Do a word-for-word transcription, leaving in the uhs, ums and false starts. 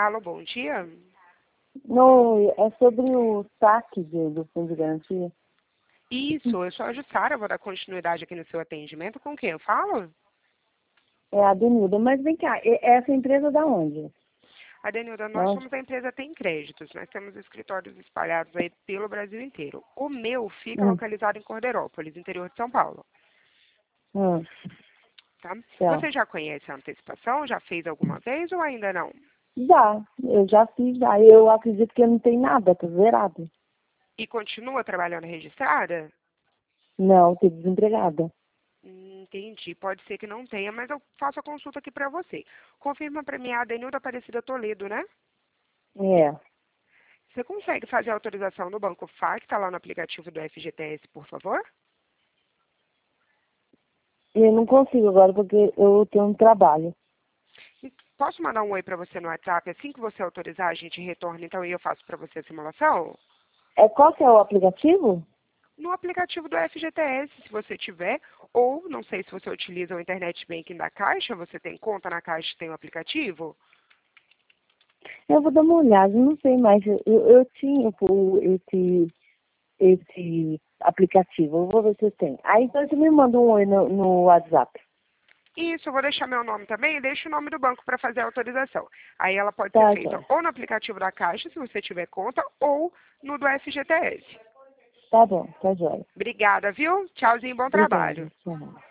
Alô, bom dia. Não, é sobre o saque de- do fundo de garantia. Isso, eu sou a Jussara, vou dar continuidade aqui no seu atendimento. Com quem eu falo? É a Denilda. Mas vem cá, e- essa empresa da onde? Adenilda, nós Não? somos a empresa Tem Créditos. Nós temos escritórios espalhados aí pelo Brasil inteiro. O meu fica Hum, localizado em Corderópolis, interior de São Paulo. hum, Tá? tá. Você já conhece a antecipação? Já fez alguma vez ou ainda não? Já, eu já fiz, já. Eu acredito que não tem nada, tá zerado. E continua trabalhando registrada? Não, tô desempregada. Hum, Entendi. Pode ser que não tenha, mas eu faço a consulta aqui para você. Confirma para mim a Adenilda Aparecida Toledo, né? É. Você consegue fazer a autorização no Banco F A Q, está lá no aplicativo do F G T S, por favor? Eu não consigo agora porque eu tenho um trabalho. E posso mandar um oi para você no WhatsApp? Assim que você autorizar, a gente retorna, então, e eu faço para você a simulação? É, qual que é o aplicativo? No aplicativo do F G T S, se você tiver, ou não sei se você utiliza o Internet Banking da Caixa, você tem conta na Caixa e tem o aplicativo? Eu vou dar uma olhada, não sei mais. Eu, eu tinha o, esse, esse aplicativo, eu vou ver se tem. Aí então você me manda um oi no, no WhatsApp. Isso, eu vou deixar meu nome também e deixo o nome do banco para fazer a autorização. Aí ela pode ser Tá, feita joia. ou no aplicativo da Caixa, se você tiver conta, ou no do F G T S. Tá bom, tá joia. Obrigada, viu? Tchauzinho, bom Obrigada. trabalho. Tchau.